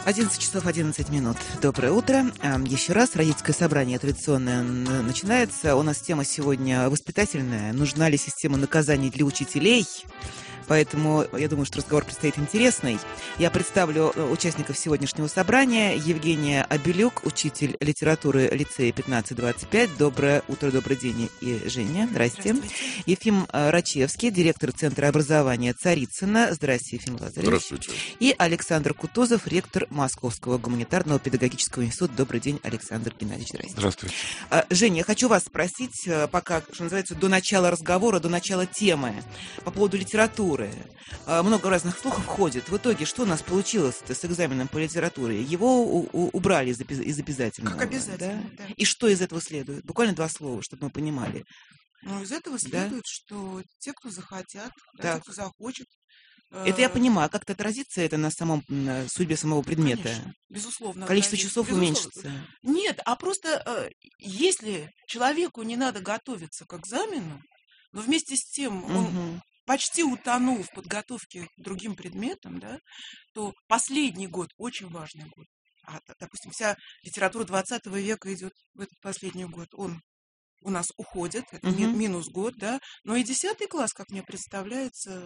11 часов 11 минут. Доброе утро. Еще раз родительское собрание традиционное начинается. У нас тема сегодня воспитательная. Нужна ли система наказаний для учителей? Поэтому я думаю, что разговор предстоит интересный. Я представлю участников сегодняшнего собрания. Евгения Абелюк, учитель литературы лицея 1525. Доброе утро, добрый день, и Женя. Здрасте. Ефим Рачевский, директор Центра образования Царицына. Здрасте, Ефим Лазаревич. Здравствуйте. И Александр Кутузов, ректор Московского гуманитарного педагогического института. Добрый день, Александр Геннадьевич. Здрасте. Здравствуйте. Женя, я хочу вас спросить, пока, что называется, до начала разговора, до начала темы по поводу литературы. Много разных слухов ходит. В итоге, что у нас получилось с экзаменом по литературе? Его убрали из обязательного. Как обязательно, да? Да. И что из этого следует? Буквально 2 слова, чтобы мы понимали. Ну, из этого следует, что те, кто захотят, те, кто захочет. Это я понимаю. Как-то отразится это на судьбе самого предмета? Конечно, безусловно. Количество часов уменьшится? Нет, а просто если человеку не надо готовиться к экзамену, но вместе с тем он почти утонул в подготовке к другим предметам, да, то последний год очень важный год. Допустим, вся литература 20 века идет в этот последний год. Он у нас уходит, это минус год, да, но и 10 класс, как мне представляется,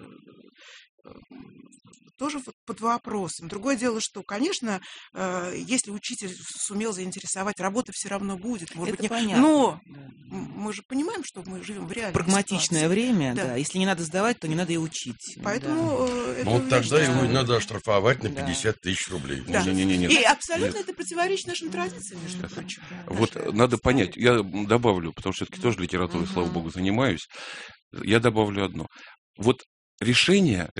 тоже под вопросом. Другое дело, что, конечно, если учитель сумел заинтересовать, работа все равно будет. Может это быть, понятно. Но мы же понимаем, что мы живем в реальной прагматичное ситуации. время, Да. да. Если не надо сдавать, то не надо и учить. Поэтому Ну, тогда его надо. надо оштрафовать на 50 тысяч рублей. Да. Не-не-не. И абсолютно это противоречит нашим традициям, между прочим. Вот надо понять, я добавлю, потому что все-таки тоже литературой, слава богу, занимаюсь. Я добавлю одно. Вот решение,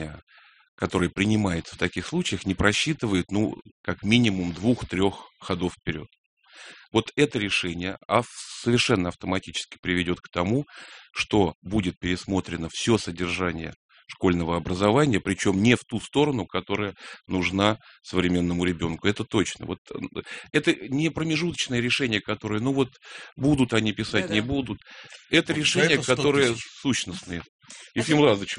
которое принимается в таких случаях, не просчитывает, как минимум 2-3 ходов вперед. Вот это решение совершенно автоматически приведет к тому, что будет пересмотрено все содержание школьного образования, причем не в ту сторону, которая нужна современному ребенку. Это точно. Вот это не промежуточное решение, которое, будут они писать, не будут. Это решение, которое сущностное. Ефим Лазаревич,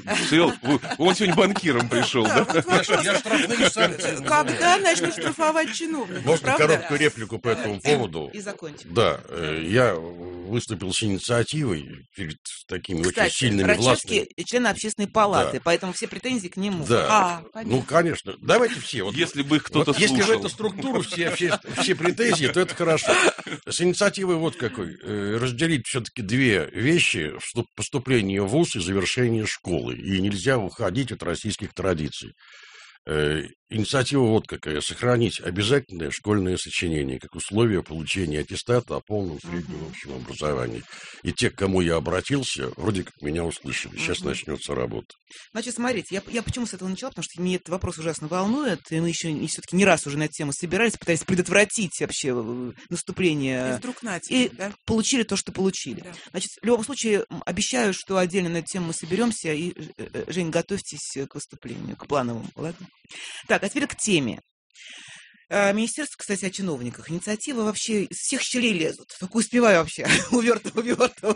он сегодня банкиром пришел, да? Я штрафные санкции. Когда начнут штрафовать чиновников? Можно правда? короткую реплику по этому поводу? И закончим. Да, я выступил с инициативой перед такими очень Кстати, сильными Рачевский властными. член общественной палаты, Да. поэтому все претензии к нему. Да. Понятно. Конечно. Давайте все. Вот, Если бы их кто-то если в слушал. эту структуру все претензии, то это хорошо. С инициативой вот какой. Разделить все-таки 2 вещи: поступление в вуз и завершение школы. И нельзя уходить от российских традиций. Инициатива вот какая: сохранить обязательное школьное сочинение как условие получения аттестата о полном среднем общем образовании. И те, к кому я обратился, вроде как меня услышали. Сейчас начнется работа. Значит, смотрите, я почему с этого начала, потому что меня этот вопрос ужасно волнует, и мы еще все-таки не раз уже на эту тему собирались, пытались предотвратить вообще наступление. И вдруг И да? получили то, что получили. Да. Значит, в любом случае, обещаю, что отдельно на эту тему мы соберемся, и, Жень, готовьтесь к выступлению, к плановому, ладно? Так, а теперь к теме. Министерство, кстати, о чиновниках. Инициативы вообще из всех щелей лезут. Только успеваю вообще увертываться.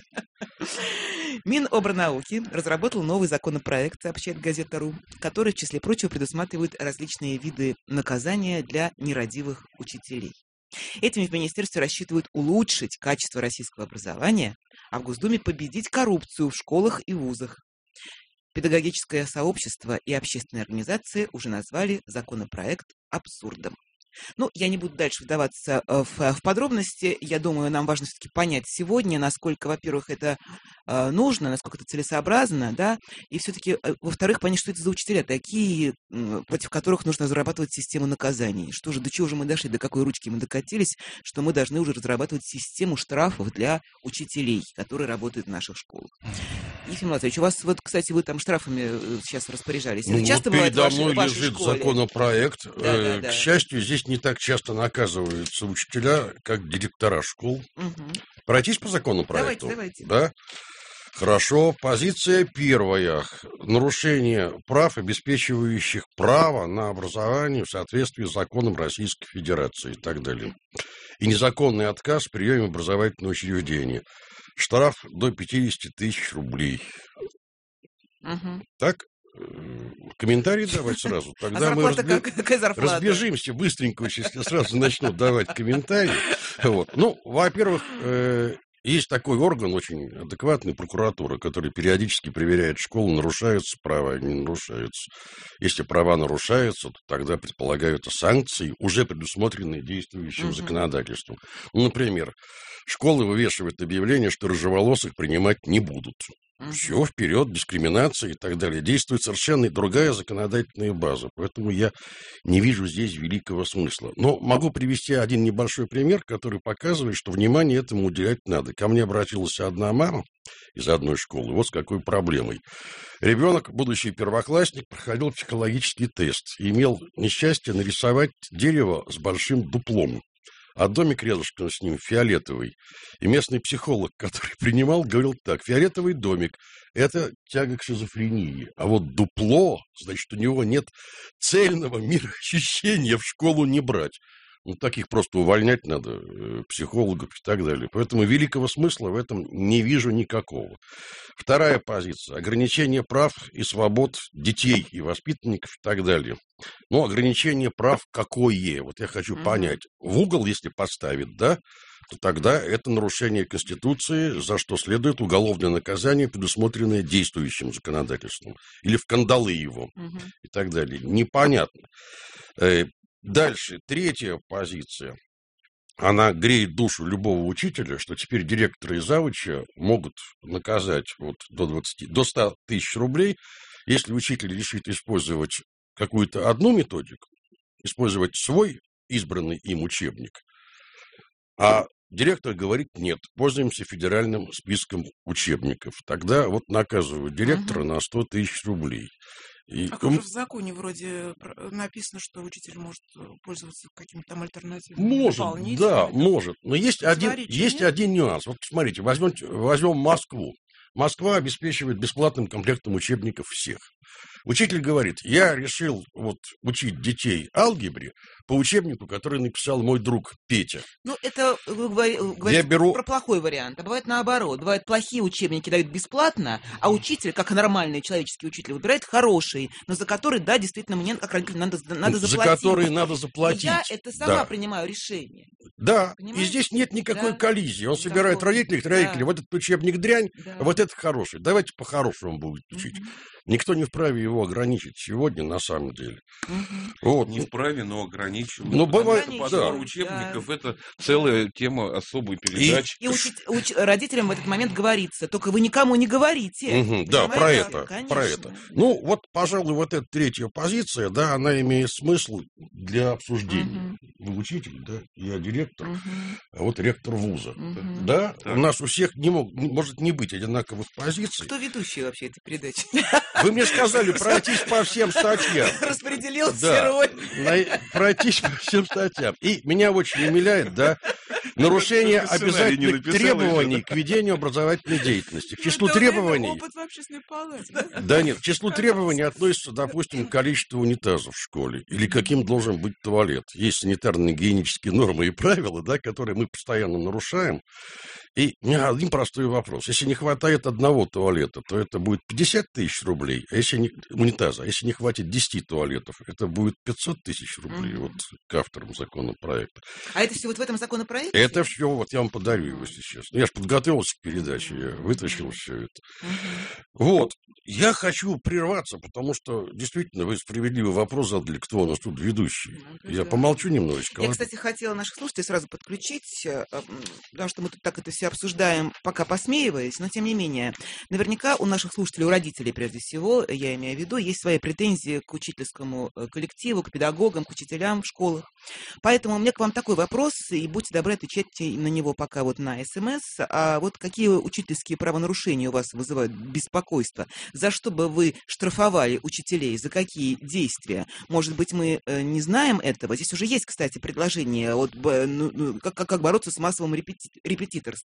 Минобрнауки разработал новый законопроект, сообщает газета.ру, который, в числе прочего, предусматривает различные виды наказания для нерадивых учителей. Этими в министерстве рассчитывают улучшить качество российского образования, а в Госдуме победить коррупцию в школах и вузах. Педагогическое сообщество и общественные организации уже назвали законопроект абсурдом. Я не буду дальше вдаваться в подробности. Я думаю, нам важно все-таки понять сегодня, насколько, во-первых, это нужно, насколько это целесообразно, да, и все-таки, во-вторых, понять, что это за учителя такие, против которых нужно разрабатывать систему наказаний. Что же, до чего же мы дошли, до какой ручки мы докатились, что мы должны уже разрабатывать систему штрафов для учителей, которые работают в наших школах. Ефим Лазаревич, у вас, кстати, вы там штрафами сейчас распоряжались. Это часто бывает передо в мной вашей лежит школе? законопроект. Да. К счастью, здесь не так часто наказываются учителя, как директора школ. Пройтись по законопроекту? Давайте. Да? Хорошо. Позиция первая. Нарушение прав, обеспечивающих право на образование в соответствии с законом Российской Федерации и так далее. И незаконный отказ в приеме образовательного учреждения. Штраф до 50 тысяч рублей. Так? комментарий давать сразу? Тогда мы какая зарплата? разбежимся быстренько, если сразу начнут давать комментарии. Вот. Ну, во-первых, есть такой орган, очень адекватный, прокуратура, который периодически проверяет школу, нарушаются права или не нарушаются. Если права нарушаются, то тогда предполагаются санкции, уже предусмотренные действующим законодательством. Ну, например, школы вывешивают объявление, что рыжеволосых принимать не будут. Все, вперед, дискриминация и так далее. Действует совершенно другая законодательная база. Поэтому я не вижу здесь великого смысла. Но могу привести один небольшой пример, который показывает, что внимание этому уделять надо. Ко мне обратилась одна мама из одной школы вот с какой проблемой. Ребенок, будущий первоклассник, проходил психологический тест и имел несчастье нарисовать дерево с большим дуплом. А домик рядышком с ним фиолетовый. И местный психолог, который принимал, говорил так: фиолетовый домик – это тяга к шизофрении. А вот дупло, значит, у него нет цельного мироощущения, в школу не брать. Ну, таких просто увольнять надо, психологов и так далее. Поэтому великого смысла в этом не вижу никакого. Вторая позиция – ограничение прав и свобод детей и воспитанников и так далее. Ну, ограничение прав какое? Вот я хочу понять. В угол, если поставить, да, то тогда это нарушение Конституции, за что следует уголовное наказание, предусмотренное действующим законодательством. Или в кандалы его и так далее. Непонятно. Дальше, третья позиция. Она греет душу любого учителя, что теперь директора и завуча могут наказать вот до 100 тысяч рублей, если учитель решит использовать какую-то одну методику, использовать свой избранный им учебник, а директор говорит: нет, пользуемся федеральным списком учебников. Тогда вот наказывают директора на 100 тысяч рублей. И как же в законе вроде написано, что учитель может пользоваться каким-то там альтернативным? Может, да, может. Но есть один нюанс. Вот смотрите, возьмем Москву. Москва обеспечивает бесплатным комплектом учебников всех. Учитель говорит: я решил вот учить детей алгебре по учебнику, который написал мой друг Петя. Ну, это вы говорите про плохой вариант. А бывает наоборот. Бывают плохие учебники дают бесплатно, а учитель, как нормальный человеческий учитель, выбирает хороший, но за который, да, действительно, мне, как родитель, надо заплатить. За который надо заплатить. И я это сама принимаю решение. Да, понимаете? И здесь нет никакой коллизии. Он собирает родителей, вот этот учебник дрянь, вот это хороший. Давайте по-хорошему будет учить. Никто не вправе его ограничить сегодня, на самом деле. Вот. Не вправе, но ограничивают. Ну, бывает, подбор учебников – это целая тема особой передачи. И родителям в этот момент говорится: только вы никому не говорите. Да, про это. Ну, вот, пожалуй, вот эта третья позиция, да, она имеет смысл для обсуждения. Вы учитель, да, я директор, а вот ректор вуза. Да, у нас у всех может не быть одинаковых позиций. Кто ведущий вообще этой передачи? Вы мне сказали пройтись по всем статьям. Распределил все роли. Пройтись по всем статьям. И меня очень умиляет, да, нарушение обязательных требований к ведению образовательной деятельности. К числу требований... Опыт в общественной палате. Да нет, к числу требований относится, допустим, количество унитазов в школе. Или каким должен быть туалет. Есть санитарно-гигиенические нормы и правила, да, которые мы постоянно нарушаем. И у меня один простой вопрос. Если не хватает одного туалета, то это будет 50 тысяч рублей, а если не, унитаза. А если не хватит 10 туалетов, это будет 500 тысяч рублей вот к авторам законопроекта. А это все вот в этом законопроекте? Это все, вот я вам подарю его сейчас. Я же подготовился к передаче, я вытащил все это. Вот. Я хочу прерваться, потому что, действительно, вы справедливый вопрос задали, кто у нас тут ведущий. Я помолчу немножечко. Я, кстати, хотела наших слушателей сразу подключить, потому что мы тут так это все обсуждаем, пока посмеиваясь, но, тем не менее, наверняка у наших слушателей, у родителей, прежде всего, я имею в виду, есть свои претензии к учительскому коллективу, к педагогам, к учителям в школах. Поэтому у меня к вам такой вопрос, и будьте добры, отвечайте на него пока вот на СМС. А вот какие учительские правонарушения у вас вызывают беспокойство? За что бы вы штрафовали учителей? За какие действия? Может быть, мы не знаем этого? Здесь уже есть, кстати, предложение, как бороться с массовым репетиторством.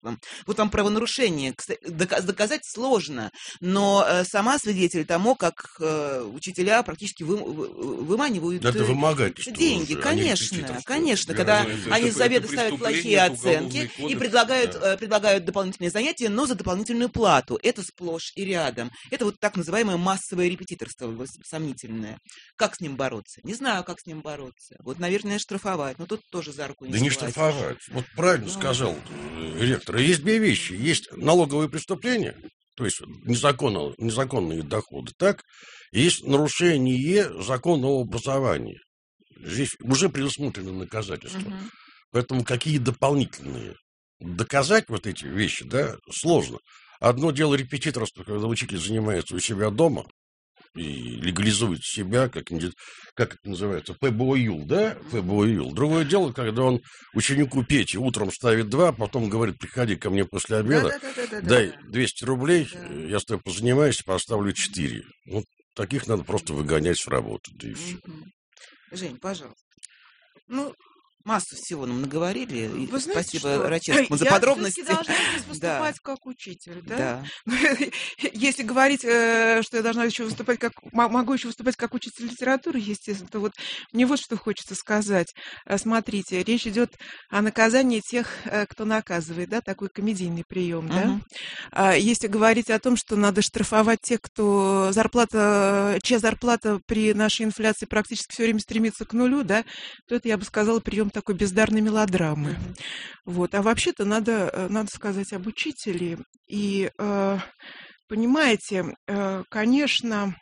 репетиторством. Вот вам правонарушение. Доказать сложно, но сама свидетель тому, как учителя практически выманивают деньги. Конечно, когда они заведомо ставят плохие оценки и предлагают дополнительные занятия, но за дополнительную плату. Это сплошь и рядом. Это вот так называемое массовое репетиторство сомнительное. Как с ним бороться? Не знаю, как с ним бороться. Вот, наверное, штрафовать. Но тут тоже за руку не схватить. Да не штрафовать. Вот правильно сказал ректор. Есть две вещи. Есть налоговые преступления, то есть незаконные доходы, так? И есть нарушение закона об образовании. Здесь уже предусмотрены наказательства. Поэтому какие дополнительные? Доказать вот эти вещи, да, сложно. Одно дело репетиторство, когда учитель занимается у себя дома и легализует себя, как это называется, ПБО-ЮЛ, да? ПБО-ЮЛ. Другое дело, когда он ученику Пете утром ставит 2, потом говорит, приходи ко мне после обеда, дай 200 рублей, я с тобой позанимаюсь, поставлю 4. Ну, таких надо просто выгонять с работы, да и все. Жень, пожалуйста. Ну, массу всего нам наговорили. Вы знаете, спасибо Рачевскому за подробности. Я должна выступать как учитель, да? Если говорить, что я должна еще выступать могу еще выступать как учитель литературы, естественно, то вот мне вот что хочется сказать. Смотрите, речь идет о наказании тех, кто наказывает, да, такой комедийный прием, да? Если говорить о том, что надо штрафовать тех, чья зарплата при нашей инфляции практически все время стремится к нулю, да, то это, я бы сказала, прием такой бездарной мелодрамы. Вот. А вообще-то надо сказать об учителе. И, понимаете, конечно,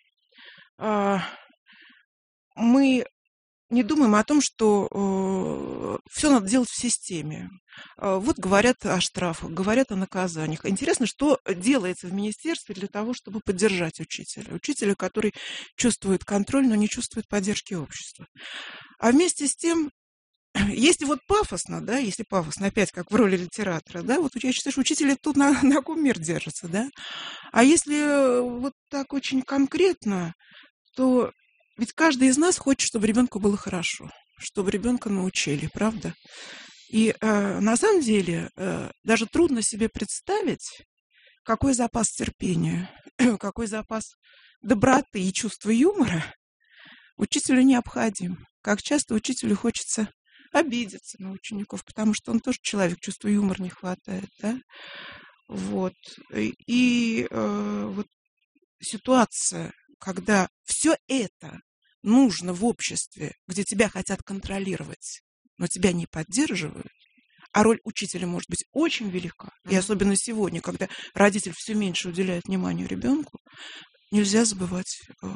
мы не думаем о том, что все надо делать в системе. Вот говорят о штрафах, говорят о наказаниях. Интересно, что делается в министерстве для того, чтобы поддержать учителя. Учителя, который чувствует контроль, но не чувствует поддержки общества. А вместе с тем, если вот пафосно, да, если пафосно, опять как в роли литератора, да, вот я считаю, что учитель тут на ком мир держится, да. А если вот так очень конкретно, то ведь каждый из нас хочет, чтобы ребенку было хорошо, чтобы ребенка научили, правда? И на самом деле даже трудно себе представить, какой запас терпения, какой запас доброты и чувства юмора учителю необходим. Как часто учителю хочется обидеться на учеников, потому что он тоже человек, чувства юмора не хватает, да? Вот. И вот ситуация, когда все это нужно в обществе, где тебя хотят контролировать, но тебя не поддерживают, а роль учителя может быть очень велика, и особенно сегодня, когда родитель все меньше уделяет вниманию ребенку, нельзя забывать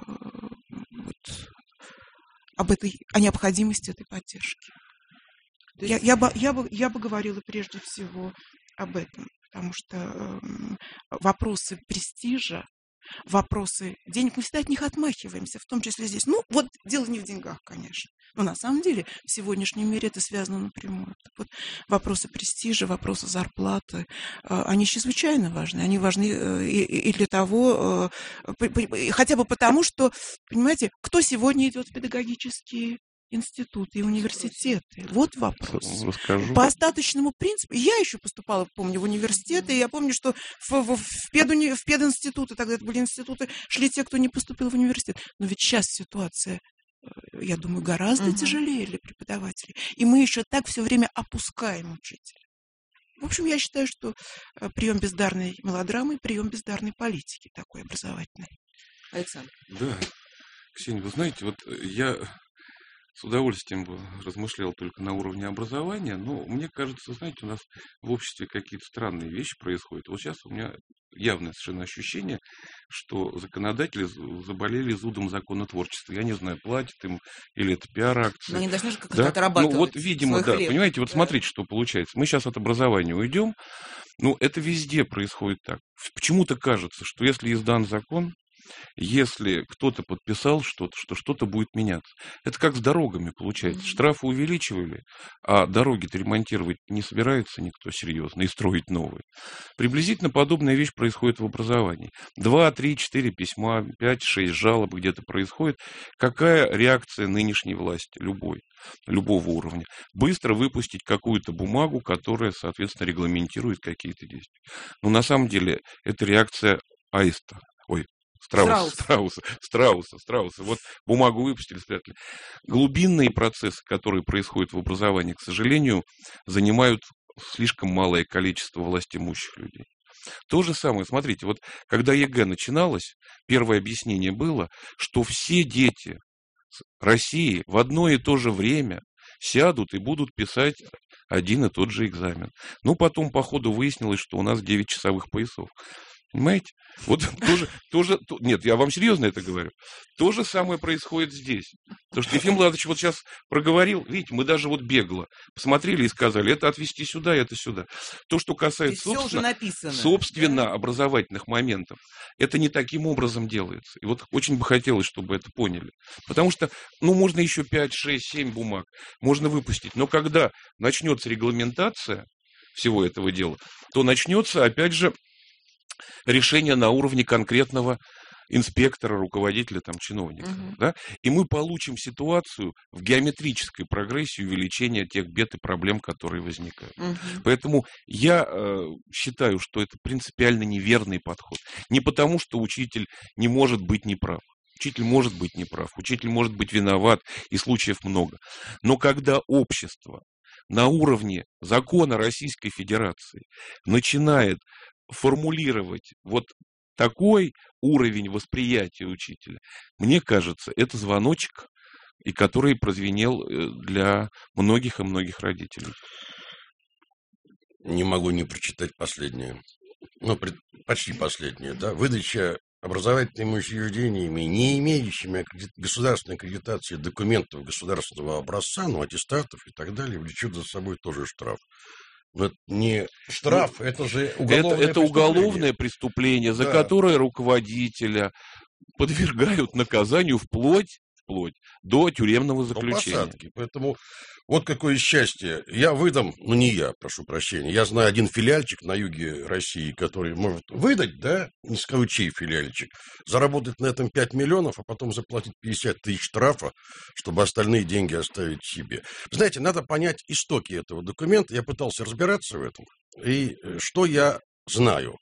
о необходимости этой поддержки. Я бы говорила прежде всего об этом, потому что вопросы престижа, вопросы денег, мы всегда от них отмахиваемся, в том числе здесь. Ну, вот дело не в деньгах, конечно. Но на самом деле в сегодняшнем мире это связано напрямую. Так вот, вопросы престижа, вопросы зарплаты, они чрезвычайно важны. Они важны и для того, хотя бы потому, что, понимаете, кто сегодня идет в педагогические институты и университеты. Вот вопрос. Расскажу. По остаточному принципу. Я еще поступала, помню, в университеты, и я помню, что в пединституты, тогда это были институты, шли те, кто не поступил в университет. Но ведь сейчас ситуация, я думаю, гораздо тяжелее для преподавателей. И мы еще так все время опускаем учителя. В общем, я считаю, что прием бездарной мелодрамы, прием бездарной политики такой образовательной. Александр. Да. Ксения, вы знаете, вот я с удовольствием бы размышлял только на уровне образования, но мне кажется, знаете, у нас в обществе какие-то странные вещи происходят. Вот сейчас у меня явное совершенно ощущение, что законодатели заболели зудом законотворчества. Я не знаю, платят им или это пиар-акция. Но они должны же как-то отрабатывать. Ну вот, видимо, да. Хлеб. Понимаете, вот смотрите, что получается. Мы сейчас от образования уйдем. Ну, это везде происходит так. Почему-то кажется, что если издан закон, если кто-то подписал что-то, что что-то будет меняться. Это как с дорогами получается. Штрафы увеличивали, а дороги-то ремонтировать не собирается никто серьезно и строить новые. Приблизительно подобная вещь происходит в образовании. 2, 3, 4 письма, 5, 6 жалоб где-то происходит. Какая реакция нынешней власти? Любого уровня. Быстро выпустить какую-то бумагу, которая, соответственно, регламентирует какие-то действия. Но на самом деле это реакция аиста. Ой, Страуса. Вот бумагу выпустили, спрятали. Глубинные процессы, которые происходят в образовании, к сожалению, занимают слишком малое количество властимущих людей. То же самое, смотрите, вот когда ЕГЭ начиналось, первое объяснение было, что все дети России в одно и то же время сядут и будут писать один и тот же экзамен. Ну, потом по ходу выяснилось, что у нас 9 часовых поясов. Понимаете? Вот нет, я вам серьезно это говорю. То же самое происходит здесь. Потому что Ефим Владимирович вот сейчас проговорил, видите, мы даже вот бегло посмотрели и сказали, это отвести сюда, это сюда. То, что касается, собственно, образовательных моментов, это не таким образом делается. И вот очень бы хотелось, чтобы это поняли. Потому что, можно еще 5, 6, 7 бумаг, можно выпустить. Но когда начнется регламентация всего этого дела, то начнется, опять же, решение на уровне конкретного инспектора, руководителя, чиновника. Да? И мы получим ситуацию в геометрической прогрессии увеличения тех бед и проблем, которые возникают. Поэтому я считаю, что это принципиально неверный подход. Не потому, что учитель не может быть неправ. Учитель может быть неправ, учитель может быть виноват, и случаев много. Но когда общество на уровне закона Российской Федерации начинает формулировать вот такой уровень восприятия учителя, мне кажется, это звоночек, и который прозвенел для многих и многих родителей. Не могу не прочитать последнее. Почти последнее, да. Выдача образовательными учреждениями, не имеющими государственной аккредитации документов государственного образца, аттестатов и так далее, влечет за собой тоже штраф. Но это не штраф, это же уголовное преступление, за которое руководителя подвергают наказанию вплоть до тюремного заключения. До посадки. Поэтому вот какое счастье. Я выдам, не я, прошу прощения, я знаю один филиальчик на юге России, который может выдать, да, не скажу, чей филиальчик, заработать на этом 5 миллионов, а потом заплатить 50 тысяч штрафа, чтобы остальные деньги оставить себе. Знаете, надо понять истоки этого документа. Я пытался разбираться в этом. И что я знаю?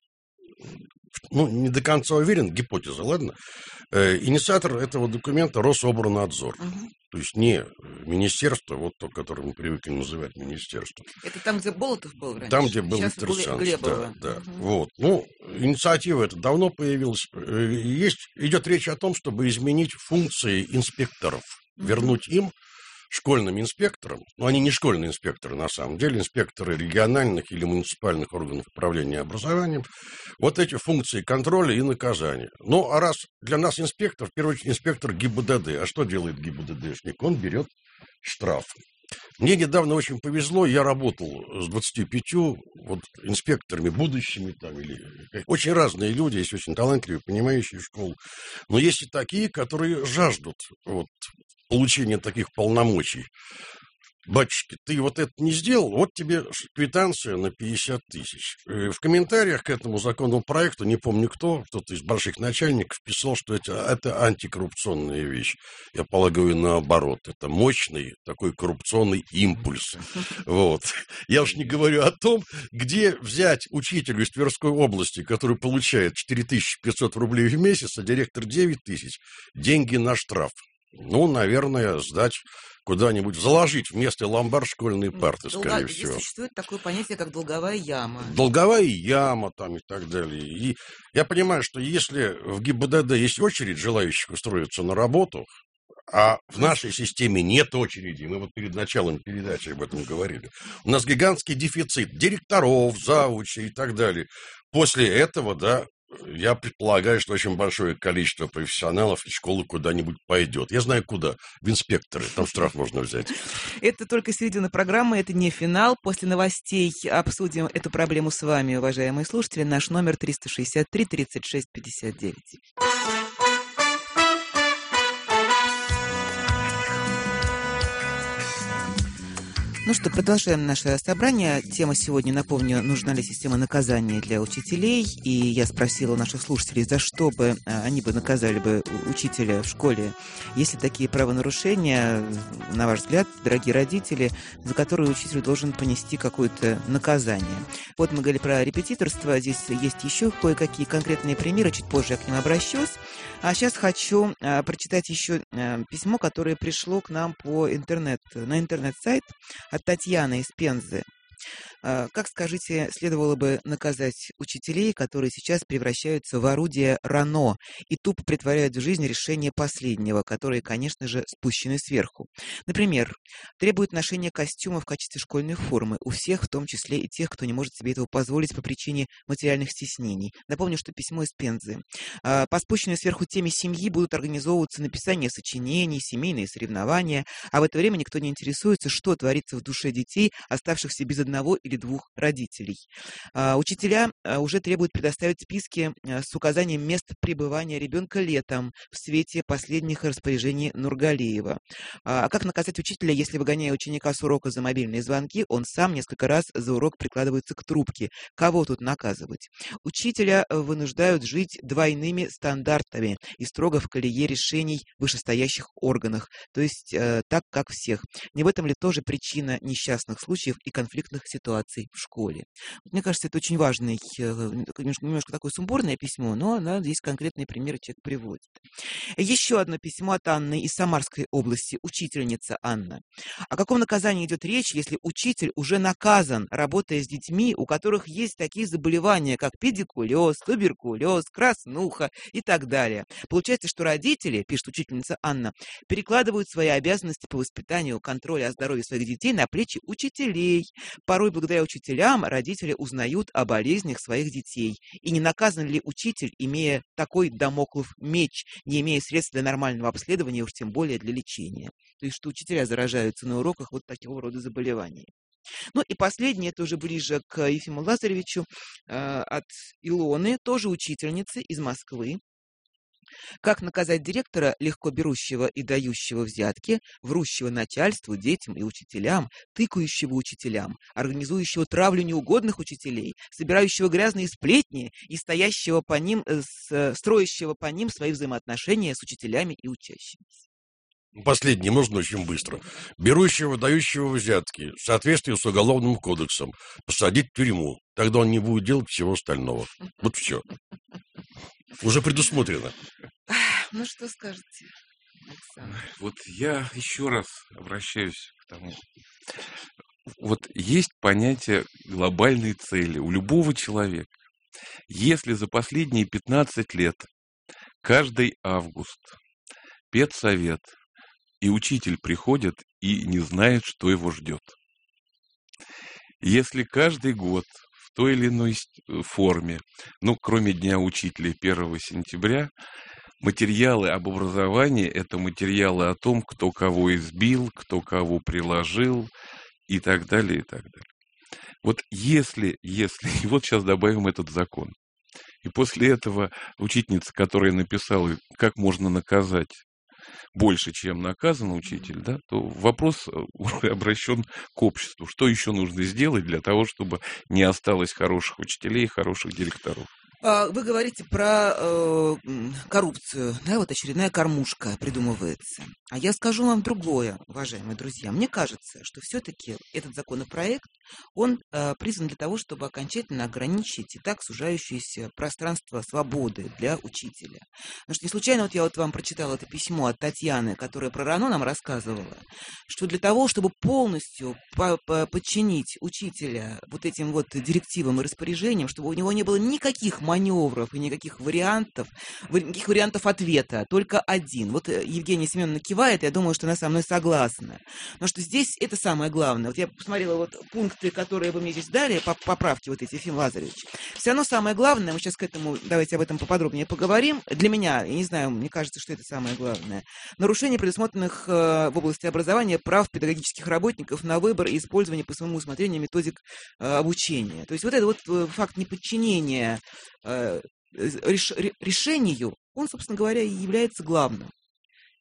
Не до конца уверен, гипотеза, ладно? Инициатор этого документа Рособорнадзор. То есть не министерство, вот то, которое мы привыкли называть министерством. Это там, где Болотов был раньше? Там, где был Виктор Александрович. Да. Вот. Инициатива эта давно появилась. Идет речь о том, чтобы изменить функции инспекторов, вернуть им, школьным инспекторам, они не школьные инспекторы на самом деле, инспекторы региональных или муниципальных органов управления образованием, вот эти функции контроля и наказания. А раз для нас инспектор, в первую очередь инспектор ГИБДД, а что делает ГИБДДшник? Он берет штраф. Мне недавно очень повезло, я работал с 25 инспекторами будущими, очень разные люди, есть очень талантливые, понимающие школу, но есть и такие, которые жаждут получения таких полномочий. Батюшки, ты это не сделал, вот тебе квитанция на 50 тысяч. В комментариях к этому законопроекту, не помню кто-то из больших начальников писал, что это антикоррупционная вещь. Я полагаю, наоборот. Это мощный такой коррупционный импульс. Я уж не говорю о том, где взять учителю из Тверской области, который получает 4500 рублей в месяц, а директор 9000, деньги на штраф. Наверное, сдать куда-нибудь, заложить вместо ломбард школьные парты, скорее всего. Существует такое понятие, как долговая яма. Долговая яма и так далее. И я понимаю, что если в ГИБДД есть очередь желающих устроиться на работу, а в нашей системе нет очереди, мы перед началом передачи об этом говорили, у нас гигантский дефицит директоров, завучей и так далее. После этого, я предполагаю, что очень большое количество профессионалов из школы куда-нибудь пойдет. Я знаю, куда. В инспекторы. Там штраф можно взять. Это только середина программы, это не финал. После новостей обсудим эту проблему с вами, уважаемые слушатели. Наш номер 363-36-59. Ну что, продолжаем наше собрание. Тема сегодня, напомню, нужна ли система наказания для учителей. И я спросила наших слушателей, за что бы они бы наказали бы учителя в школе, если такие правонарушения, на ваш взгляд, дорогие родители, за которые учитель должен понести какое-то наказание. Вот мы говорили про репетиторство, здесь есть еще кое-какие конкретные примеры, чуть позже я к ним обращусь. А сейчас хочу прочитать еще письмо, которое пришло к нам на интернет-сайт от Татьяны из Пензы. Как, скажите, следовало бы наказать учителей, которые сейчас превращаются в орудие РАНО и тупо претворяют в жизнь решения последнего, которые, конечно же, спущены сверху? Например, требуют ношения костюма в качестве школьной формы у всех, в том числе и тех, кто не может себе этого позволить по причине материальных стеснений. Напомню, что письмо из Пензы. По спущенной сверху теме семьи будут организовываться написание сочинений, семейные соревнования, а в это время никто не интересуется, что творится в душе детей, оставшихся без одного или двух родителей. Учителя уже требуют предоставить списки с указанием мест пребывания ребенка летом в свете последних распоряжений Нургалиева. А как наказать учителя, если, выгоняя ученика с урока за мобильные звонки, он сам несколько раз за урок прикладывается к трубке? Кого тут наказывать? Учителя вынуждают жить двойными стандартами и строго в колее решений в вышестоящих органах, то есть так, как всех. Не в этом ли тоже причина несчастных случаев и конфликтных ситуаций в школе? Мне кажется, это очень важное, немножко такое сумбурное письмо, но здесь конкретные примеры человек приводит. Еще одно письмо от Анны из Самарской области, учительница Анна. О каком наказании идет речь, если учитель уже наказан, работая с детьми, у которых есть такие заболевания, как педикулез, туберкулез, краснуха и так далее? Получается, что родители, пишет учительница Анна, перекладывают свои обязанности по воспитанию, контролю о здоровье своих детей на плечи учителей. Порой, благодаря учителям, родители узнают о болезнях своих детей. И не наказан ли учитель, имея такой дамоклов меч, не имея средств для нормального обследования, уж тем более для лечения? То есть, что учителя заражаются на уроках вот такого рода заболеваниями. Ну и последнее, это уже ближе к Ефиму Лазаревичу, от Илоны, тоже учительницы из Москвы. Как наказать директора, легко берущего и дающего взятки, врущего начальству, детям и учителям, тыкающего учителям, организующего травлю неугодных учителей, собирающего грязные сплетни и строящего по ним свои взаимоотношения с учителями и учащимися? Последний можно очень быстро. Берущего, дающего взятки, в соответствии с Уголовным кодексом, посадить в тюрьму. Тогда он не будет делать всего остального. Вот все. Уже предусмотрено. Ну, что скажете, Александр? Вот я еще раз обращаюсь к тому. Вот есть понятие глобальной цели у любого человека. Если за последние 15 лет каждый август педсовет и учитель приходят и не знает, что его ждет. Если каждый год в той или иной форме, кроме Дня учителя 1 сентября, материалы об образовании – это материалы о том, кто кого избил, кто кого приложил и так далее, и так далее. Вот если, и вот сейчас добавим этот закон, и после этого учительница, которая написала, как можно наказать больше, чем наказан учитель, да, то вопрос обращен к обществу. Что еще нужно сделать для того, чтобы не осталось хороших учителей и хороших директоров? Вы говорите про коррупцию, да, вот очередная кормушка придумывается. А я скажу вам другое, уважаемые друзья. Мне кажется, что все-таки этот законопроект, он призван для того, чтобы окончательно ограничить и так сужающееся пространство свободы для учителя. Потому что не случайно я вам прочитала это письмо от Татьяны, которая про РАНО нам рассказывала, что для того, чтобы полностью подчинить учителя вот этим вот директивам и распоряжениям, чтобы у него не было никаких маневров и никаких вариантов ответа, только один. Вот Евгения Семеновна кивает, я думаю, что она со мной согласна. Потому что здесь это самое главное. Вот я посмотрела вот пункты, которые вы мне здесь дали, поправки вот эти, Ефим Лазаревич. Все равно самое главное, мы сейчас к этому, давайте об этом поподробнее поговорим. Для меня, я не знаю, мне кажется, что это самое главное. Нарушение предусмотренных в области образования прав педагогических работников на выбор и использование по своему усмотрению методик обучения. То есть вот этот вот факт неподчинения решению, он, собственно говоря, и является главным.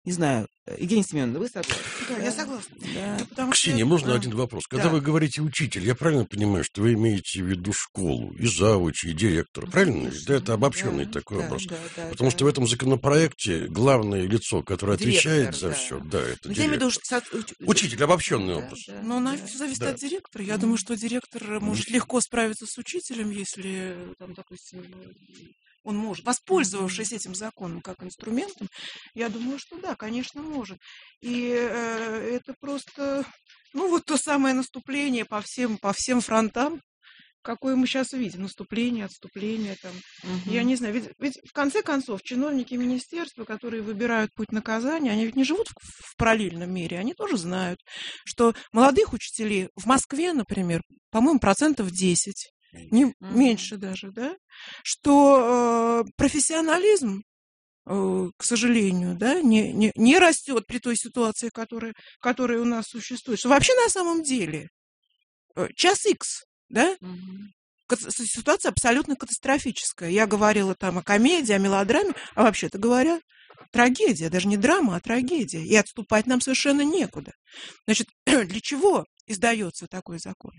Не знаю, Евгения Семеновна, вы согласны? Да, я согласна. Да. Ксения, можно один вопрос? Когда вы говорите учитель, я правильно понимаю, что вы имеете в виду школу, и завуча, и директора, правильно? Да, это обобщенный такой образ. Потому что в этом законопроекте главное лицо, которое отвечает за все, это директор. Учитель, обобщенный образ. Но она зависит от директора. Я думаю, что директор может легко справиться с учителем, если, там, допустим, он может, воспользовавшись этим законом как инструментом, я думаю, что да, конечно, может. И это просто, вот то самое наступление по всем фронтам, какое мы сейчас видим. Наступление, отступление. Там. Я не знаю, ведь в конце концов чиновники министерства, которые выбирают путь наказания, они ведь не живут в параллельном мире, они тоже знают, что молодых учителей в Москве, например, по-моему, 10%, не меньше даже, да, что профессионализм, к сожалению, да, не растет при той ситуации, которая у нас существует. Что вообще на самом деле час икс, да, ситуация абсолютно катастрофическая. Я говорила там о комедии, о мелодраме, а вообще-то говоря, трагедия, даже не драма, а трагедия. И отступать нам совершенно некуда. Значит, для чего издается такой закон?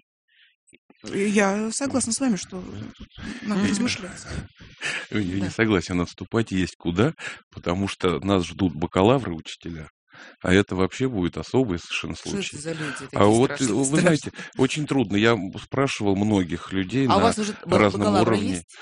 Я согласна с вами, что надо размышлять. Я не согласен, отступать есть куда, потому что нас ждут бакалавры, учителя. А это вообще будет особый совершенно случай. Что это за люди? А вот, вы знаете, очень трудно. Я спрашивал многих людей у на вас уже разном уровне. Есть?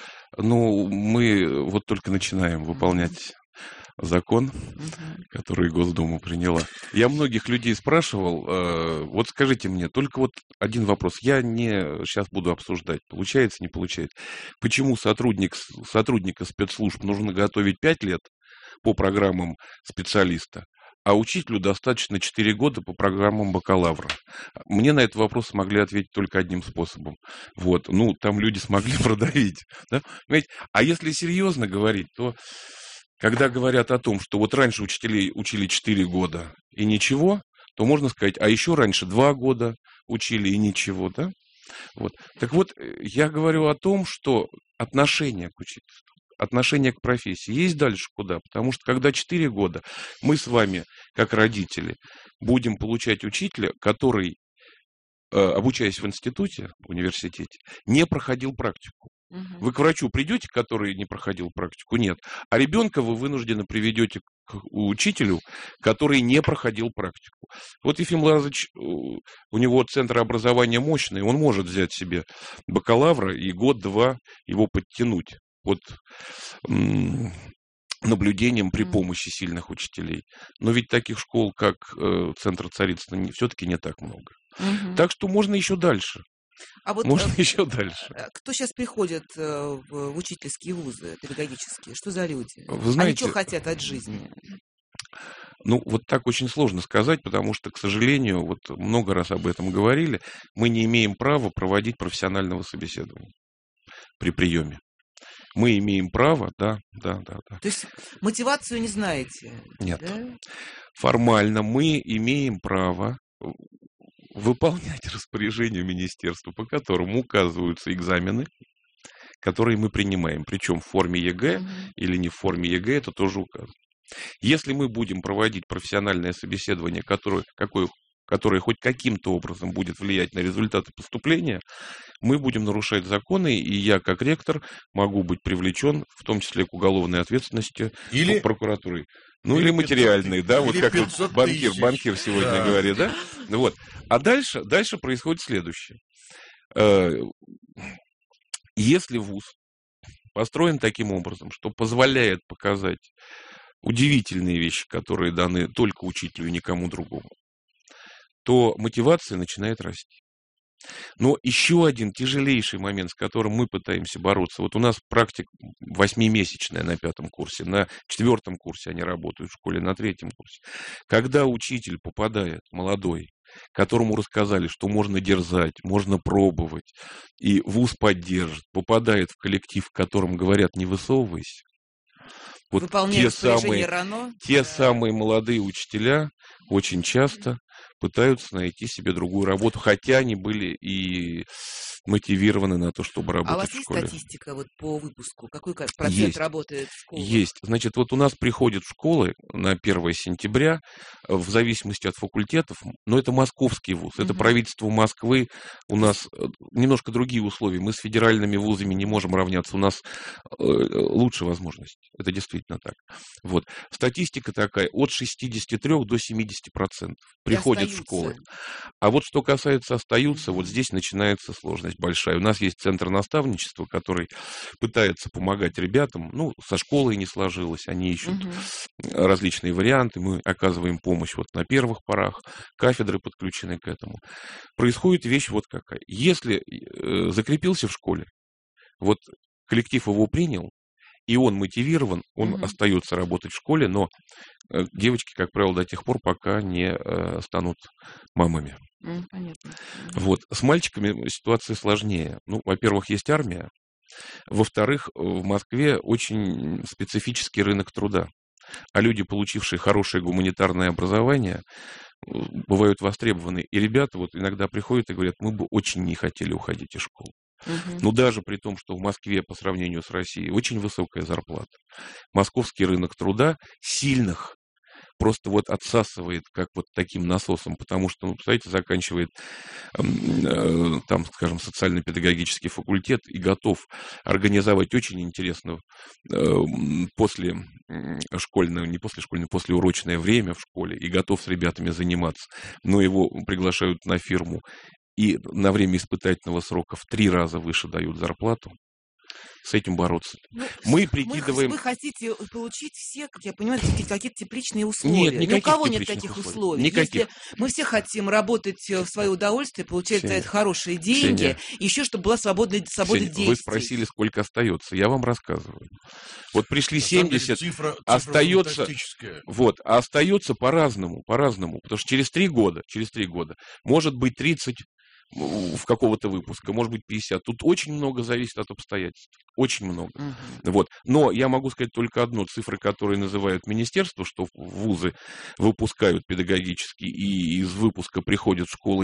Мы вот только начинаем выполнять закон, который Госдума приняла. Я многих людей спрашивал, вот скажите мне, только вот один вопрос. Я не сейчас буду обсуждать, получается, не получается. Почему сотрудника спецслужб нужно готовить 5 лет по программам специалиста, а учителю достаточно 4 года по программам бакалавра? Мне на этот вопрос смогли ответить только одним способом. Там люди смогли продавить. Да? Понимаете? А если серьезно говорить, то когда говорят о том, что вот раньше учителей учили 4 года и ничего, то можно сказать, а еще раньше 2 года учили и ничего, да? Вот. Так вот, я говорю о том, что отношение к учительству, отношение к профессии есть дальше куда? Потому что когда 4 года мы с вами, как родители, будем получать учителя, который, обучаясь в институте, в университете, не проходил практику. Вы к врачу придете, который не проходил практику? Нет. А ребенка вы вынуждены приведете к учителю, который не проходил практику. Вот Ефим Лазаревич, у него центр образования мощный, он может взять себе бакалавра и год-два его подтянуть под наблюдением при помощи сильных учителей. Но ведь таких школ, как Центр Царицына, все-таки не так много. Так что можно еще дальше. Можно еще дальше. Кто сейчас приходит в учительские вузы педагогические? Что за люди? Вы знаете, они что хотят от жизни? Вот так очень сложно сказать, потому что, к сожалению, вот много раз об этом говорили, мы не имеем права проводить профессионального собеседования при приеме. Мы имеем право, да. То есть мотивацию не знаете? Нет. Да? Формально мы имеем право выполнять распоряжение министерства, по которому указываются экзамены, которые мы принимаем. Причем в форме ЕГЭ или не в форме ЕГЭ, это тоже указано. Если мы будем проводить профессиональное собеседование, которое хоть каким-то образом будет влиять на результаты поступления, мы будем нарушать законы, и я, как ректор, могу быть привлечен, в том числе к уголовной ответственности прокуратурой. Или материальные, да, вот как вот банкир сегодня говорит, да? Вот. А дальше происходит следующее. Если вуз построен таким образом, что позволяет показать удивительные вещи, которые даны только учителю и никому другому, то мотивация начинает расти. Но еще один тяжелейший момент, с которым мы пытаемся бороться. Вот у нас практика 8-месячная на 5 курсе, на 4 курсе они работают в школе, на 3 курсе. Когда учитель попадает, молодой, которому рассказали, что можно дерзать, можно пробовать, и вуз поддержит, попадает в коллектив, в котором говорят «не высовывайся», вот те самые молодые учителя очень часто пытаются найти себе другую работу, хотя они были и мотивированы на то, чтобы А у работать вас в есть школе. статистика вот по выпуску? Какой процент Есть. работает в школах? Есть. Значит, вот у нас приходят в школы на 1 сентября, в зависимости от факультетов, но это московский вуз, это правительство Москвы, у нас немножко другие условия, мы с федеральными вузами не можем равняться, у нас лучше возможность, это действительно так. Вот. Статистика такая, от 63 до 70% приходят в школы. А вот что касается остаются, вот здесь начинается сложность большая. У нас есть центр наставничества, который пытается помогать ребятам, ну, со школой не сложилось, они ищут различные варианты, мы оказываем помощь вот на первых порах, кафедры подключены к этому. Происходит вещь вот какая. Если закрепился в школе, вот коллектив его принял, и он мотивирован, он остается работать в школе, но девочки, как правило, до тех пор, пока не станут мамами. Понятно. Вот. С мальчиками ситуация сложнее. Ну, во-первых, есть армия. Во-вторых, в Москве очень специфический рынок труда. А люди, получившие хорошее гуманитарное образование, бывают востребованы. И ребята вот иногда приходят и говорят, мы бы очень не хотели уходить из школы. Но даже при том, что в Москве по сравнению с Россией очень высокая зарплата. Московский рынок труда сильных просто вот отсасывает как вот таким насосом, потому что, ну, представляете, заканчивает там, скажем, социально-педагогический факультет и готов организовать очень интересно после школьное, не после школьное, после урочное время в школе и готов с ребятами заниматься, но его приглашают на фирму и на время испытательного срока в 3 раза выше дают зарплату. С этим бороться. Ну, мы прикидываем... Вы хотите получить все, как я понимаю, какие-то тепличные условия. Нет, никаких Ни у кого нет тепличных таких условий. условий. Никаких. Если мы все хотим работать в свое удовольствие, получать за это хорошие деньги, еще чтобы была свобода действий. Вы спросили, сколько остается. Я вам рассказываю. Вот пришли 70, остается... Вот, а остается по-разному, потому что через 3 года, может быть 30 в какого-то выпуска, может быть 50. Тут очень много зависит от обстоятельств. Очень много. Вот. Но я могу сказать только одно. Цифры, которые называют министерство, что вузы выпускают педагогические, и из выпуска приходят в школы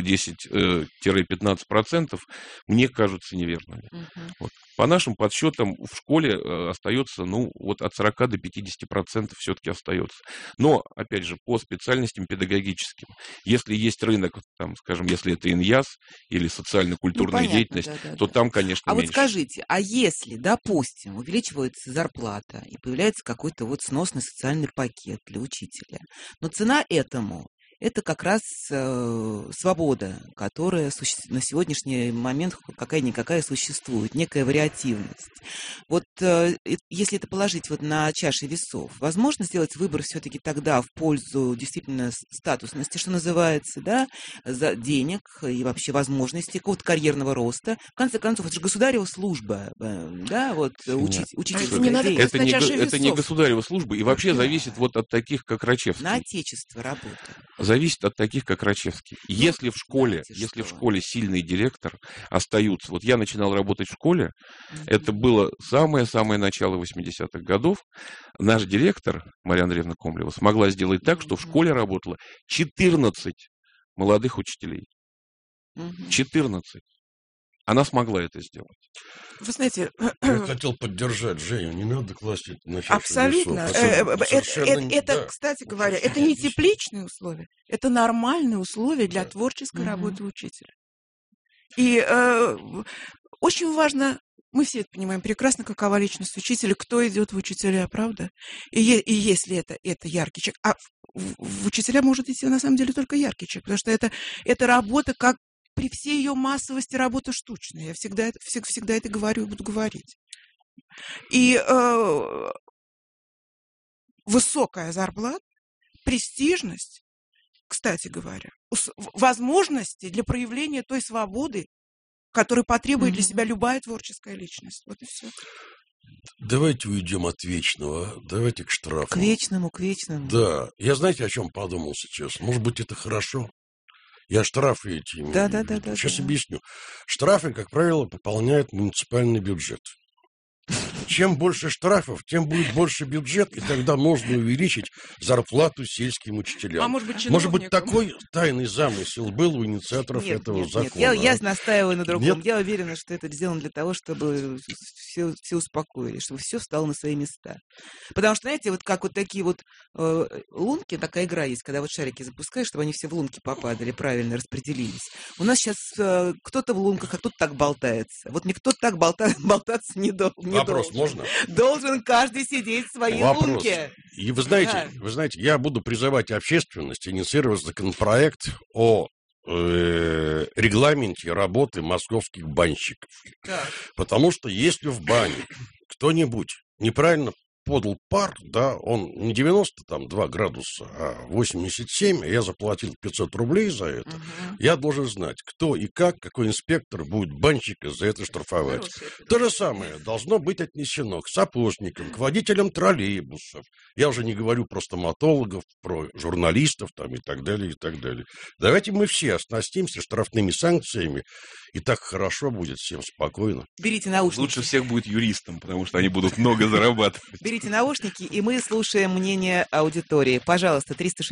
10-15%, мне кажутся неверными. Вот. По нашим подсчетам, в школе остается, ну, вот от 40 до 50% все-таки остается. Но, опять же, по специальностям педагогическим. Если есть рынок, там, скажем, если это ИНЯС или социально-культурная деятельность, то там, конечно, меньше. Вот скажите, а если, допустим, увеличивается зарплата и появляется какой-то вот сносный социальный пакет для учителя, но цена этому — это как раз свобода, которая на сегодняшний момент какая-никакая существует, некая вариативность. Вот если это положить вот на чаши весов, возможно сделать выбор все-таки тогда в пользу действительно статусности, что называется, да, за денег и вообще возможностей какого-то карьерного роста. В конце концов, это же государева служба, да, вот учительская деятельность. Это не государева служба, и вообще зависит вот от таких, как Рачевский. На отечество работа. Зависит от таких, как Рачевский. Если в школе сильный директор, остаются... Вот я начинал работать в школе, это было самое-самое начало 80-х годов. Наш директор, Мария Андреевна Комлева, смогла сделать так, что в школе работало 14 молодых учителей. 14. Она смогла это сделать. Вы знаете... Я хотел поддержать Женю, не надо класть это на чашу абсолютно. Это, кстати говоря, это не тепличные условия, это нормальные условия для творческой работы учителя. И очень важно, мы все это понимаем прекрасно, какова личность учителя, кто идет в учителя, правда? И если это яркий человек, а в учителя может идти на самом деле только яркий человек, потому что это работа, как при всей ее массовости, работа штучная. Я всегда это говорю и буду говорить. И высокая зарплата, престижность, кстати говоря, возможности для проявления той свободы, которую потребует для себя любая творческая личность. Вот и все. Давайте уйдем от вечного, давайте к штрафу. К вечному. Да. Я знаете, о чем подумал сейчас? Может быть, это хорошо? Я штрафы эти... Да. Сейчас объясню. Штрафы, как правило, пополняют муниципальный бюджет. чем больше штрафов, тем будет больше бюджет, и тогда можно увеличить зарплату сельским учителям. А может быть, Может быть, чиновникам? такой тайный замысел был у инициаторов этого закона. Я настаиваю на другом. Нет? Я уверена, что это сделано для того, чтобы все успокоились, чтобы все встало на свои места. Потому что, знаете, вот как вот такие вот лунки, такая игра есть, когда вот шарики запускаешь, чтобы они все в лунки попадали, правильно распределились. У нас сейчас кто-то в лунках, а кто-то так болтается. Вот никто так болтаться не должен. Вопрос можно? Должен каждый сидеть в своей Вопрос. лунке. И вы знаете, я буду призывать общественность инициировать законопроект о регламенте работы московских банщиков. Так. Потому что если в бане кто-нибудь неправильно подал пар, да, он не 92 градуса, а 87, я заплатил 500 рублей за это, я должен знать, кто и как, какой инспектор будет банщика за это штрафовать. То же самое должно быть отнесено к сапожникам, к водителям троллейбусов. Я уже не говорю про стоматологов, про журналистов там, и так далее, и так далее. Давайте мы все оснастимся штрафными санкциями, и так хорошо будет, всем спокойно. Берите наушники. Лучше всех будет юристом, потому что они будут много зарабатывать. Берите наушники, и мы слушаем мнение аудитории. Пожалуйста,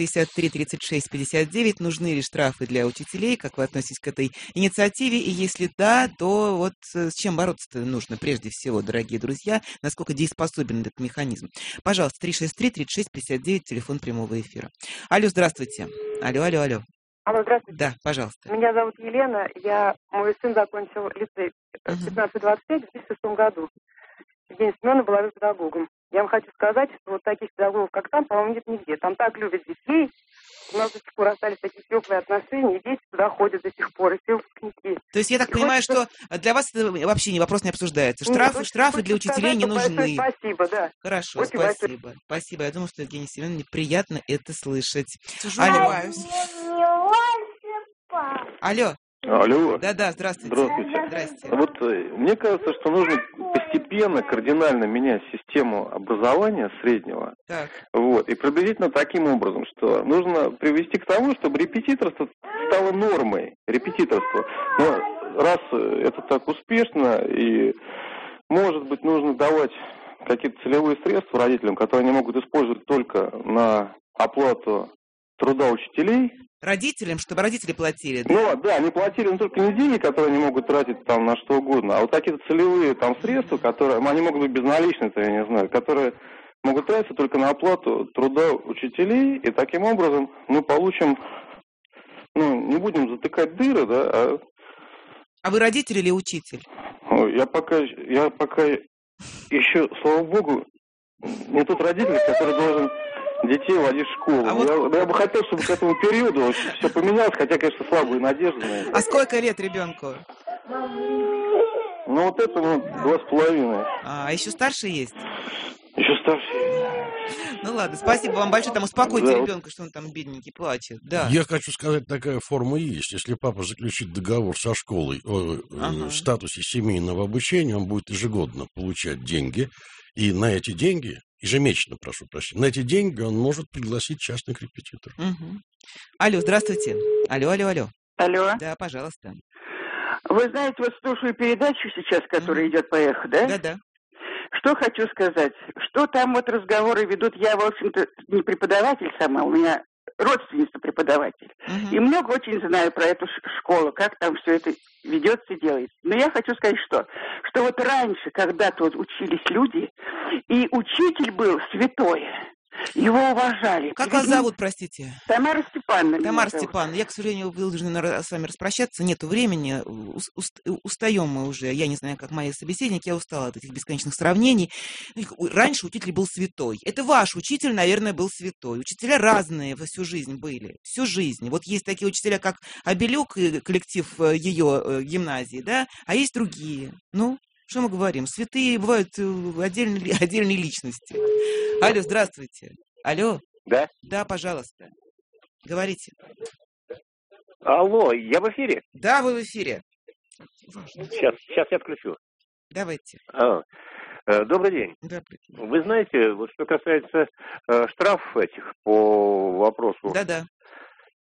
363-36-59. Нужны ли штрафы для учителей? Как вы относитесь к этой инициативе? И если да, то вот с чем бороться-то нужно прежде всего, дорогие друзья? Насколько дееспособен этот механизм? Пожалуйста, 363-36-59, телефон прямого эфира. Алло, здравствуйте. Алло. Алло, здравствуйте. Да, пожалуйста. Меня зовут Елена. Мой сын закончил лицей в 15-25 в 2006 году. Евгения Семеновна была педагогом. Я вам хочу сказать, что вот таких педагогов, как там, по-моему, нет нигде. Там так любят детей. У нас до сих пор остались такие теплые отношения, и дети туда ходят до сих пор, и все выпускники. То есть я так понимаю, что для вас это вообще вопрос не обсуждается. Штрафы для учителей не нужны. Спасибо, да. Хорошо, Очень спасибо. Спасибо. Я думаю, что Евгении Семеновне приятно это слышать. Сомневаюсь. Алло. Алло. Да, здравствуйте. Здравствуйте. Вот мне кажется, что нужно постепенно, кардинально менять систему образования среднего. Так. Вот, и приблизительно таким образом, что нужно привести к тому, чтобы репетиторство стало нормой. Репетиторство. Но раз это так успешно, и, может быть, нужно давать какие-то целевые средства родителям, которые они могут использовать только на оплату труда учителей. Родителям, чтобы родители платили, да? Ну, да, они платили не только не деньги, которые они могут тратить там на что угодно, а вот какие-то целевые там средства, которые, они могут быть безналичные, я не знаю, которые могут тратиться только на оплату труда учителей, и таким образом мы получим, не будем затыкать дыры, да, А вы родитель или учитель? Я пока еще, слава богу, не тот родитель, который должен детей водить в школу. Я бы хотел, чтобы к этому периоду все поменялось, хотя, конечно, слабые надежды. А сколько лет ребенку? Вот этому 2,5. А еще старше есть? Еще старше. Ну ладно, спасибо вам большое. Там успокойте ребенка, что он там бедненький плачет. Да. Я хочу сказать, такая форма есть. Если папа заключит договор со школой о статусе семейного обучения, он будет ежегодно получать деньги. И на эти деньги, ежемесячно, прошу прощения, на эти деньги он может пригласить частных репетиторов. Алло, здравствуйте. Алло. Алло. Да, пожалуйста. Вы знаете, вот слушаю передачу сейчас, которая идет по эху, да? Да. Что хочу сказать. Что там вот разговоры ведут, я, в общем-то, не преподаватель сама, у меня родственница преподаватель. И много очень знаю про эту школу, как там все это ведется и делается. Но я хочу сказать, что вот раньше, когда-то вот учились люди, и учитель был святой. Его уважали. Как вас зовут, простите? Тамара Степановна. Тамара Степановна, я, к сожалению, вынуждена с вами распрощаться. Нету времени. Устаем мы уже. Я не знаю, как мои собеседники. Я устала от этих бесконечных сравнений. Раньше учитель был святой. Это ваш учитель, наверное, был святой. Учителя разные всю жизнь были. Всю жизнь. Вот есть такие учителя, как Обелюк, коллектив ее гимназии, да? А есть другие. Что мы говорим? Святые бывают отдельные личности. Алло, здравствуйте. Алло. Да? Да, пожалуйста. Говорите. Алло, я в эфире? Да, вы в эфире. Сейчас я включу. Давайте. Добрый день. Добрый день. Вы знаете, вот что касается штрафов этих по вопросу... Да. По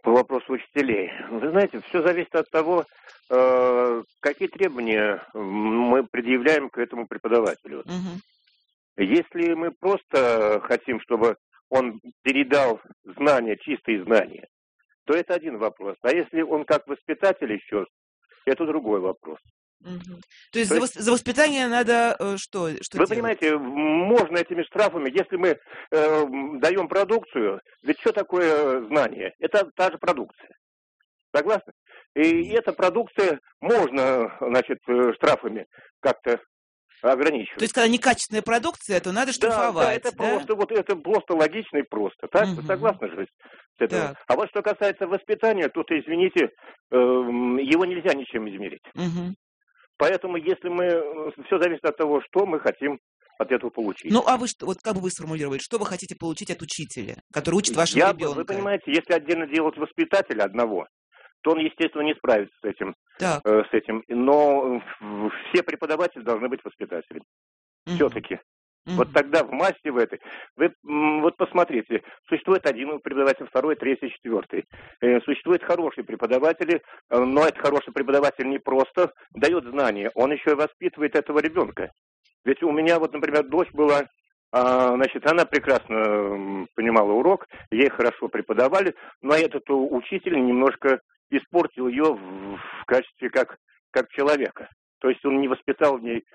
по вопросу учителей. Вы знаете, все зависит от того, какие требования мы предъявляем к этому преподавателю. Если мы просто хотим, чтобы он передал знания, чистые знания, то это один вопрос. А если он как воспитатель еще, это другой вопрос. То есть за воспитание надо что Вы делать? понимаете, можно этими штрафами, если мы даем продукцию, ведь что такое знание? Это та же продукция. Согласны? И эта продукция можно, значит, штрафами как-то ограничивать. То есть, когда некачественная продукция, то надо штрафовать. Да, это просто, вот это просто логично и просто. Так? Вы согласны же с этим? Так. А вот что касается воспитания, тут, извините, его нельзя ничем измерить. Поэтому, если мы... Все зависит от того, что мы хотим от этого получить. Ну, а вы что, вот как бы вы сформулировали, что вы хотите получить от учителя, который учит вашего ребенка? Вы понимаете, если отдельно делать воспитателя одного, то он, естественно, не справится с этим. Но все преподаватели должны быть воспитателями. Все-таки. Вот тогда в массе в этой... Вы вот посмотрите, существует один преподаватель, второй, третий, четвертый. Существуют хорошие преподаватели, но этот хороший преподаватель не просто дает знания, он еще и воспитывает этого ребенка. Ведь у меня вот, например, дочь была, значит, она прекрасно понимала урок, ей хорошо преподавали, но этот учитель немножко испортил ее в качестве как человека. То есть он не воспитал в ней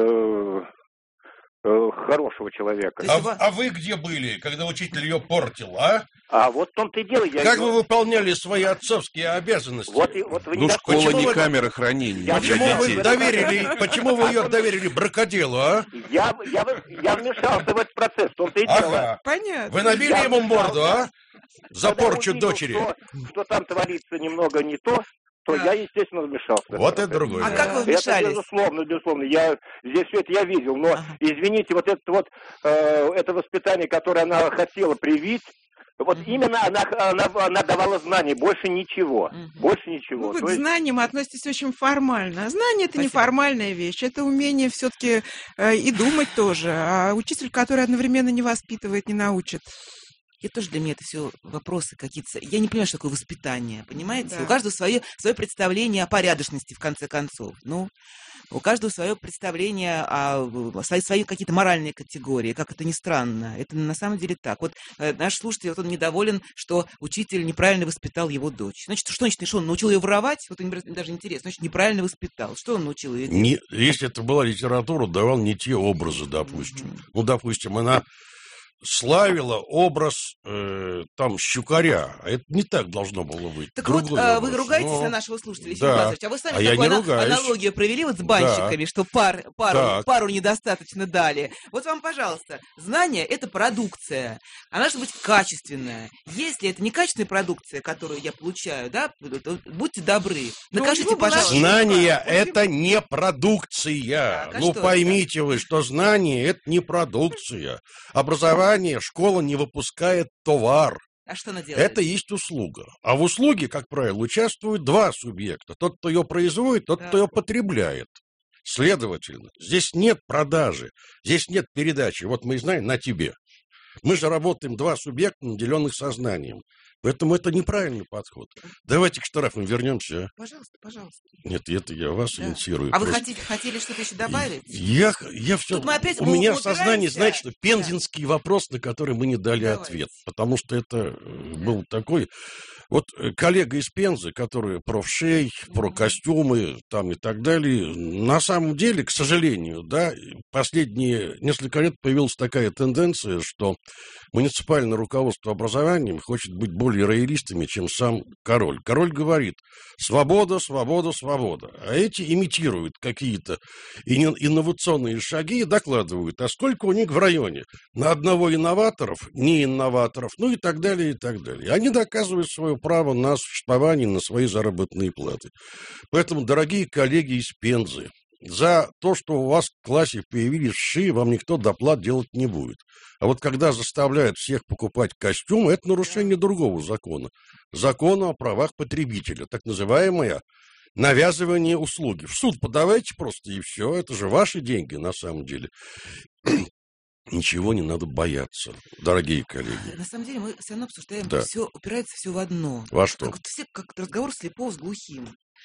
хорошего человека. А вы где были, когда учитель ее портил, а? А вот в том-то и дело. Как вы выполняли свои отцовские обязанности? Вот вы Ну, школа не вы... камера хранения. Почему вы ее доверили бракоделу, а? Я вмешался в этот процесс, в том-то и дело. Понятно. Вы набили ему морду, а? За порчу дочери. Что там творится немного не то, то я, естественно, вмешался. Вот это другое. А как вы вмешались? Это безусловно. Здесь все это я видел. Но, извините, вот это воспитание, которое она хотела привить, вот именно она давала знания, больше ничего. Больше ничего. Вы к знаниям относитесь очень формально. А знание — это неформальная вещь. Это умение все-таки и думать тоже. А учитель, который одновременно не воспитывает, не научит. Это тоже для меня это все вопросы какие-то. Я не понимаю, что такое воспитание, понимаете? Да. У каждого свое представление о порядочности, в конце концов. Ну, у каждого свое представление о свои какие-то моральные категории, как это ни странно. Это на самом деле так. Вот наш слушатель, вот он недоволен, что учитель неправильно воспитал его дочь. Значит, что он научил ее воровать? Вот мне даже интересно. Значит, неправильно воспитал. Что он научил ее делать? Если это была литература, давал не те образы, допустим. Ну, допустим, она славила образ там щукаря. А это не так должно было быть. Так другой вот, образ. вы ругаетесь на нашего слушателя, Сергей Да. Лазаревич, а вы сами А я не такую ругаюсь. аналогию провели вот с банщиками, что пару недостаточно дали. Вот вам, пожалуйста, знание — это продукция. Она должна быть качественная. Если это некачественная продукция, которую я получаю, да, то будьте добры, накажите, пожалуйста. Знание — это не продукция. Так, а ну, что поймите вы, что знание — это не продукция. Образование, школа не выпускает товар. А что она делает? Это есть услуга. А в услуге, как правило, участвуют два субъекта. Тот, кто ее производит, тот, кто ее потребляет. Следовательно, здесь нет продажи, здесь нет передачи. Вот мы знаем на тебе. Мы же работаем два субъекта, наделенных сознанием. Поэтому это неправильный подход. Давайте к штрафам вернемся. Пожалуйста. Нет, это я вас инициирую. А вы просто. хотели что-то еще добавить? Я все... Тут мы опять У меня в упираемся. сознании, знаете, что пензенский вопрос, на который мы не дали Давайте. ответ. Потому что это был такой... Вот коллега из Пензы, который про вшей, про костюмы там и так далее, на самом деле, к сожалению, да, последние несколько лет появилась такая тенденция, что муниципальное руководство образованием хочет быть более роялистами, чем сам король. Король говорит: свобода, свобода, свобода. А эти имитируют какие-то инновационные шаги и докладывают, а сколько у них в районе. На одного инноваторов, не инноваторов, ну и так далее, и так далее. Они доказывают свое право на существование, на свои заработные платы. Поэтому, дорогие коллеги из Пензы, за то, что у вас в классе появились вши, вам никто доплат делать не будет. А вот когда заставляют всех покупать костюмы, это нарушение другого закона. Закона о правах потребителя, так называемое навязывание услуги. В суд подавайте просто, и все. Это же ваши деньги на самом деле. Ничего не надо бояться, дорогие коллеги. На самом деле мы все равно обсуждаем, Да. все упирается все в одно. Во что? Как разговор слепого с глухим.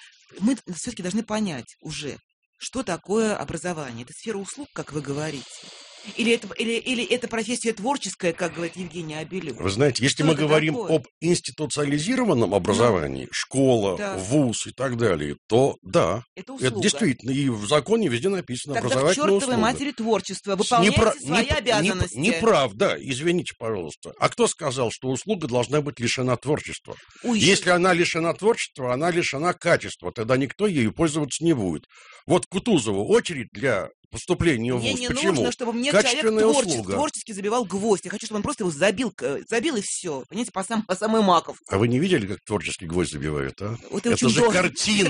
Мы все-таки должны понять уже, что такое образование. Это сфера услуг, как вы говорите. Или это профессия творческая, как говорит Евгения Абелюк. Вы знаете, если мы говорим об институциализированном образовании, школа, Да. вуз и так далее, то да, Это это услуга. действительно, и в законе везде написано Тогда к образовательная чертовой услуга. матери творчества. Выполняйте свои обязанности. Неправда, извините, пожалуйста. А кто сказал, что услуга должна быть лишена творчества? Ой, Если она лишена творчества, она лишена качества, тогда никто ею пользоваться не будет. Вот Кутузову очередь для поступления в Мне вуз. не Почему? нужно, чтобы мне человек Качественная услуга. творчески забивал гвоздь. Я хочу, чтобы он просто его забил и все. Понимаете, по самой маковку. А вы не видели, как творческий гвоздь забивают, а? Вот Это же картина,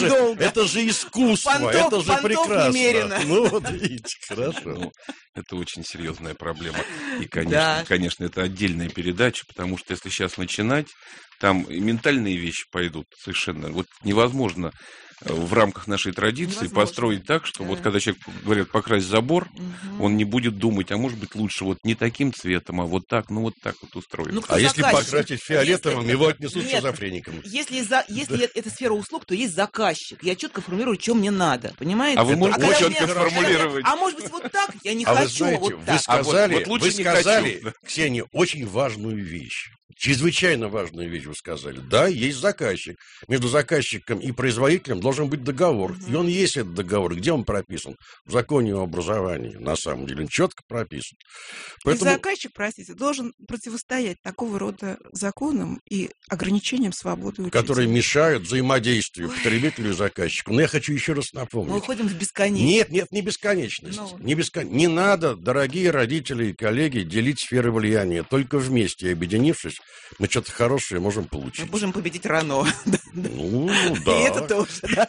это же искусство, это же прекрасно. Немерено. Ну, вот видите, хорошо. Это очень серьезная проблема. И, Да. конечно, это отдельная передача, потому что если сейчас начинать, там и ментальные вещи пойдут совершенно. Вот невозможно в рамках нашей традиции построить так, что вот когда человек говорит покрась забор, он не будет думать, а может быть лучше вот не таким цветом, а вот так вот устроить. Ну, А если заказчик? покрасить фиолетовым, его отнесут Нет. шизофреником. Если это сфера услуг, то есть заказчик. Я четко формулирую, что мне надо. Понимаете? А вы можете когда четко у меня- сформулировать? А может быть, вот так? Я не А вы хочу знаете, вот вы так. сказали, вот лучше вы не сказали, хочу. Ксения, очень важную вещь. Чрезвычайно важную вещь вы сказали. Да, есть заказчик. Между заказчиком и производителем должен быть договор. И он есть, этот договор. Где он прописан? В законе о образовании. На самом деле он четко прописан. Поэтому... И заказчик, простите, должен противостоять такого рода законам и ограничениям свободы учителя. которые мешают взаимодействию потребителю и заказчику. Но я хочу еще раз напомнить. Мы уходим в бесконечность. Нет, не бесконечность. Ну. Не надо, дорогие родители и коллеги, делить сферы влияния. Только вместе, объединившись, мы что-то хорошее можем Мы получить. можем победить рано. Ну, И да. это тоже, да.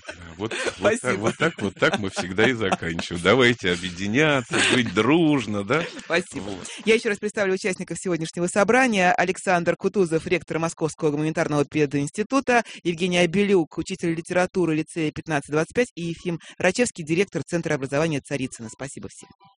Вот так мы всегда и заканчиваем. Давайте объединяться, жить дружно, да? Спасибо. Вот. Я еще раз представлю участников сегодняшнего собрания. Александр Кутузов, ректор Московского гуманитарного пединститута, Евгений Абелюк, учитель литературы лицея 1525 и Ефим Рачевский, директор Центра образования Царицына. Спасибо всем.